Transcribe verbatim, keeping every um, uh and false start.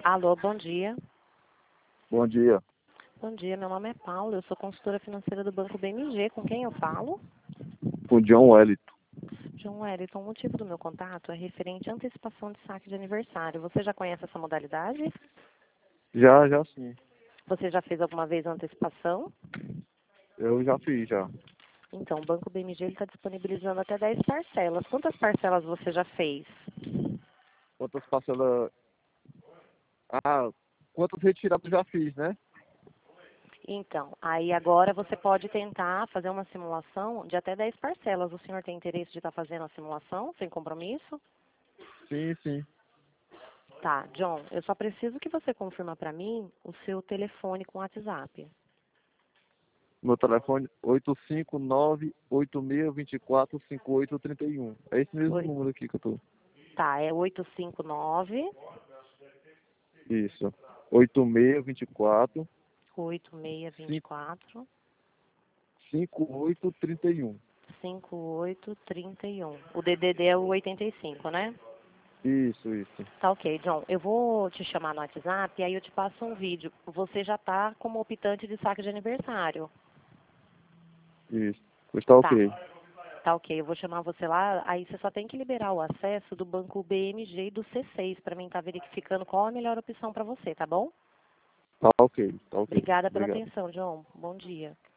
Alô, bom dia. Bom dia. Bom dia, meu nome é Paula, eu sou consultora financeira do Banco B M G. Com quem eu falo? Com John Wellington. João Wellington, o motivo do meu contato é referente à antecipação de saque de aniversário. Você já conhece essa modalidade? Já, já sim. Você já fez alguma vez a antecipação? Eu já fiz, já. Então, o Banco B M G está disponibilizando até dez parcelas. Quantas parcelas você já fez? Quantas parcelas... Ah, quantas retiradas eu já fiz, né? Então, aí agora você pode tentar fazer uma simulação de até dez parcelas. O senhor tem interesse de estar fazendo a simulação sem compromisso? Sim, sim. Tá, John, eu só preciso que você confirma para mim o seu telefone com WhatsApp. Meu telefone oito cinco nove, oito seis dois quatro, cinco oito três um. É esse mesmo Oi. número aqui que eu tô. Tá, é oito cinco nove, Isso. oito seis dois quatro, oito seis dois quatro, cinco oito três um. cinco oito três um. O D D D é o oitenta e cinco, né? Isso, isso. Tá ok, John. Eu vou te chamar no WhatsApp e aí eu te passo um vídeo. Você já tá como optante de saque de aniversário. Isso. Pois tá Tá, ok. tá ok. Eu vou chamar você lá. Aí você só tem que liberar o acesso do banco B M G e do C seis para mim estar verificando qual a melhor opção para você, tá bom? Tá ok, tá ok. Obrigada pela Obrigado. atenção, John. Bom dia.